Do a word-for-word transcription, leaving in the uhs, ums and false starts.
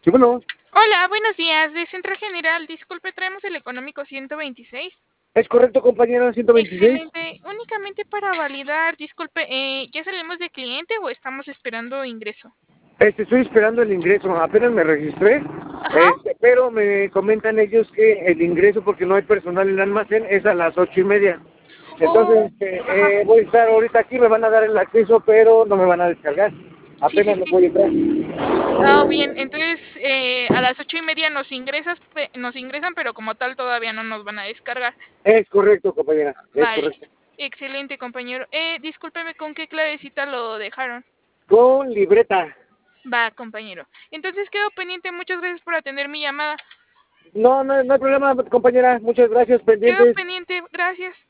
Sí, bueno, Hola, buenos días. De Centro General, disculpe, traemos el económico ciento veintiséis. es correcto, compañero, ciento veintiséis. Excelente. Únicamente para validar, disculpe, eh, ¿ya salimos de cliente o estamos esperando ingreso? Este, estoy esperando el ingreso, apenas me registré, Ajá. este, pero me comentan ellos que el ingreso, porque no hay personal en el almacén, es a las ocho y media. Oh, Entonces, ajá. este, eh, voy a estar ahorita aquí, me van a dar el acceso, pero no me van a descargar. Sí, sí, Apenas me sí. voy a entrar. Ah, bien. Entonces, eh, a las ocho y media nos ingresas, pe- nos ingresan, pero como tal todavía no nos van a descargar. Es correcto, compañera, es Vale. correcto. Excelente, compañero. Eh, discúlpeme, ¿con qué clavecita lo dejaron? Con libreta. Va, compañero. Entonces quedo pendiente. Muchas gracias por atender mi llamada. No, no, no hay problema, compañera, muchas gracias, Quedo pendientes. pendiente. Gracias.